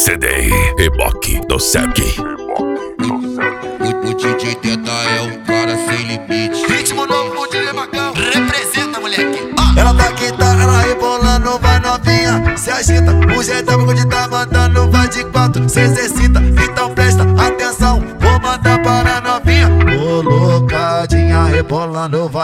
CD Reboque do Sec. O DJ Teta é um cara sem limite. Ritmo novo, o DJ Macão. Representa, moleque. Ela tá quinta, ela rebolando, vai novinha, se agita. O jeitão que tá mandando, vai de quatro, se exercita. Então presta atenção, vou mandar para a novinha. Colocadinha, rebolando, vai.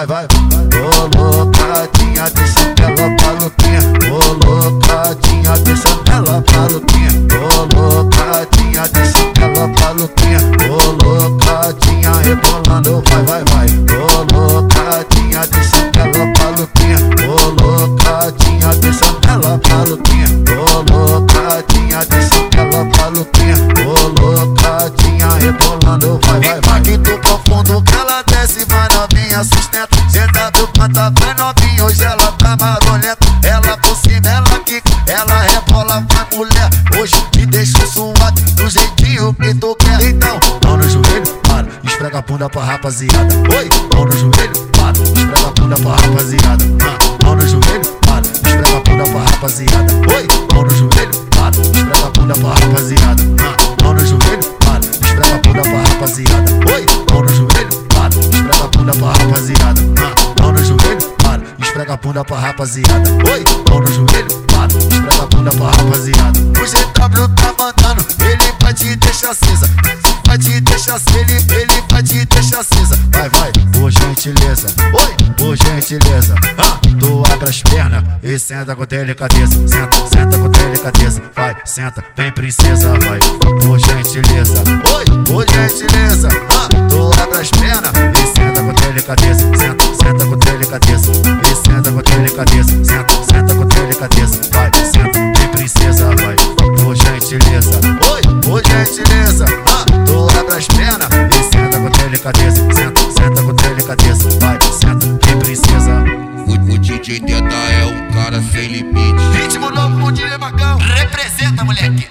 Colocadinha, deixa ela maluquinha. Colocadinha, deixa ela maluquinha. Colocadinha, deixa ela maluquinha. Colocadinha, rebolando, vai. Colocadinha, deixa ela maluquinha. Colocadinha, deixa ela maluquinha. Colocadinha, deixa ela maluquinha. Colocadinha, rebolando, vai. Impacto profundo que ela desce, vai novinha, sustenta. Senta do planta, vai novinha, hoje ela tá marolenta. Ela por cima, ela quica, ela rebola, vai mulher. Hoje me deixou suado, do jeitinho que tu quer. Então, mão no joelho, para, esfrega a bunda pra rapaziada. Oi, mão no joelho, para, esfrega a bunda pra rapaziada. Mão no joelho, para, esfrega a bunda pra rapaziada. Oi, mão no joelho, para, esfrega a bunda pra rapaziada. Mão no joelho, para, esfrega a bunda pra rapaziada. Oi, mão no joelho, para, esfrega a bunda pra rapaziada. Mão no joelho, para, esfrega a bunda pra rapaziada. Oi, mão no joelho, para, esfrega a bunda pra rapaziada. O GW tá mandando, ele vai te deixar acesa. Vai te deixar acesa, ele vai te deixar acesa. Vai, por gentileza. Oi, por gentileza. Tu abre as pernas e senta com delicadeza. Senta com delicadeza. Vai, senta, vem princesa, vai. Por gentileza. Oi, por gentileza. Tu abre as pernas e senta com delicadeza. Senta com delicadeza. E senta com delicadeza. Senta com delicadeza. Vai, senta, vem princesa, vai. Por gentileza. Oi, por gentileza. Tu abre as pernas e senta com delicadeza. Senta com delicadeza. Vai, senta, vem princesa. O DJ Teta é um cara sem limite. Ritmo novo, o DJ Macão. Representa, moleque.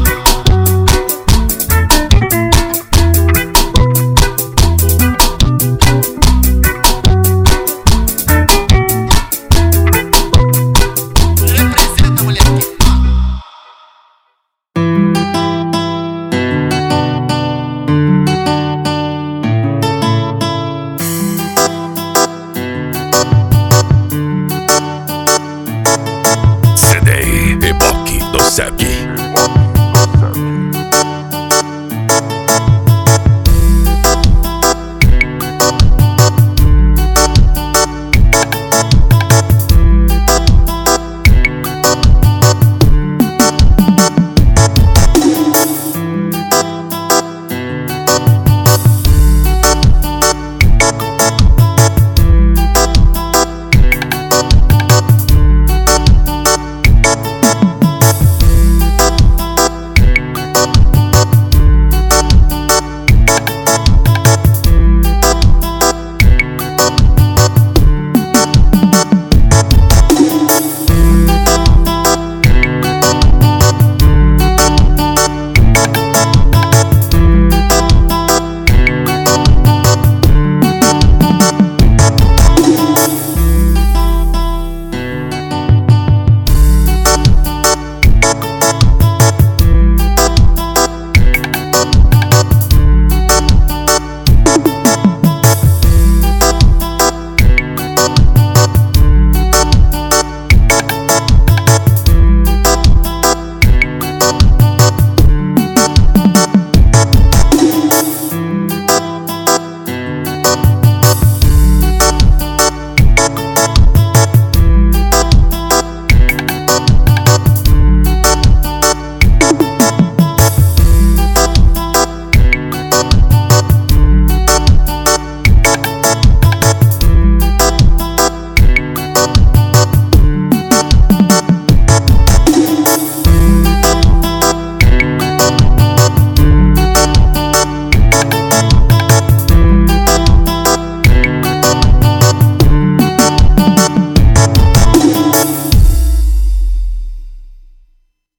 Representa, moleque. CD Reboque do Sec.